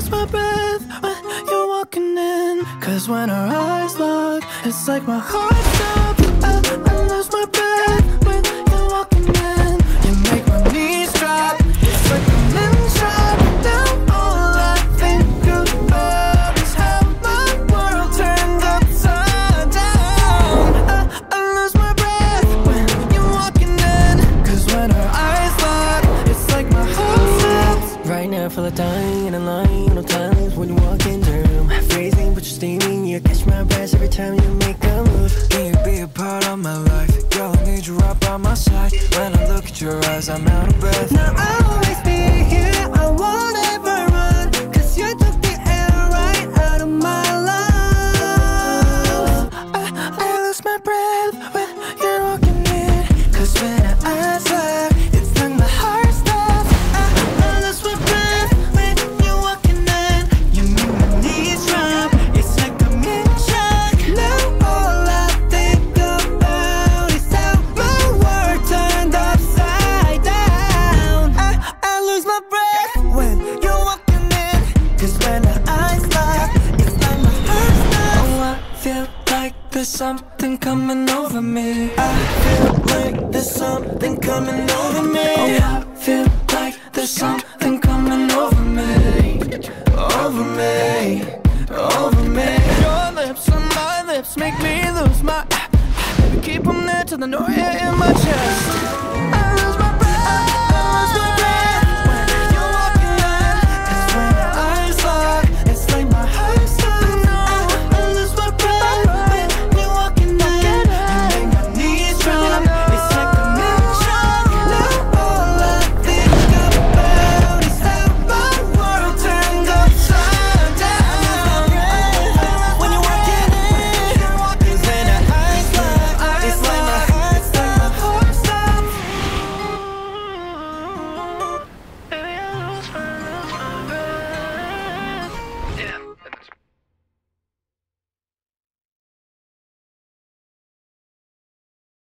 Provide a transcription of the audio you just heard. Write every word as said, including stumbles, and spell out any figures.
my breath when you're walking in. Cause when our eyes lock, it's like my heart stops. I, I lose my breath when you're walking in. You make my knees drop. It's like I'm in shot. Down all I think about is how my world turned upside down. I, I lose my breath when you're walking in. Cause when our eyes lock, it's like my heart stops. Right now I feel like dying in a line. No times when you walk in the room. Freezing but you're steaming. You catch my breath every time you make a move. Can you be a part of my life? Girl, I need you right by my side. When I look at your eyes, I'm out of breath. Now I'll always be here, I won't ever run. Cause you took the air right out of my lungs. I, I lose my breath when you're walking in. Cause when our eyes lock, it's like my heart stops. I, I lose my breath when you're walking in. You make my knees drop, it's like I'm in shock. Now all I think about is how my world turned upside down. I, I lose my breath when you're walking in. Cause when our eyes lock, it's like my heart stops. Oh, I feel like there's something coming over me. I feel like there's something coming over me. Oh, I feel like there's something coming over me. Over me, over me. Your lips on my lips make me lose my. Baby, keep them there till the noise. Yeah,